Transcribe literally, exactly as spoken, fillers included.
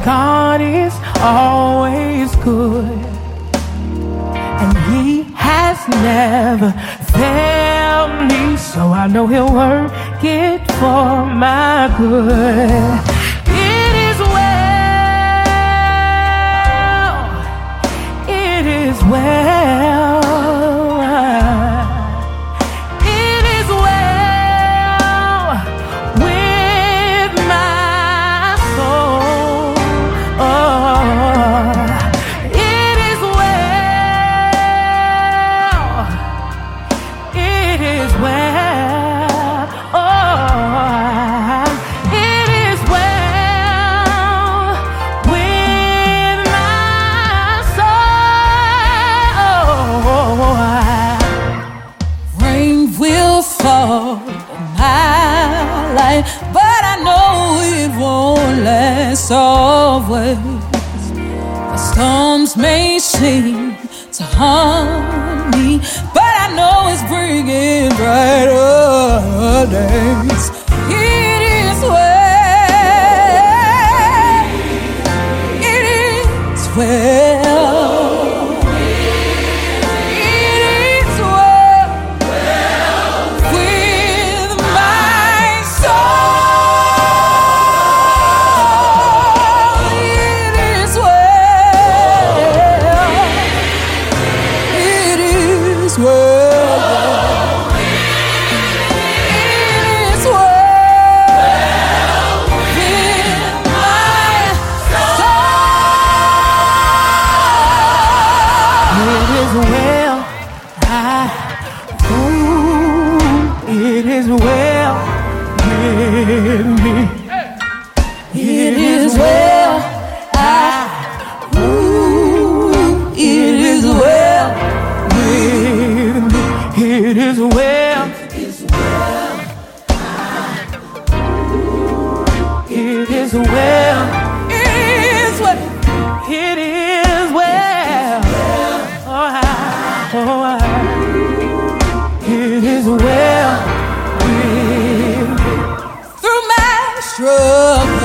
God is always good, and He has never failed me, so I know He'll work it for my good. It is well, it is well. But I know it won't last always. The storms may seem to harm me, but I know it's bringing brighter days. It is well, it is well. It is well with me. It is well. I, ooh, it is well with me. It is well. It is well. It is well. It is well. Oh, I, oh, I, it is well. Through my struggle.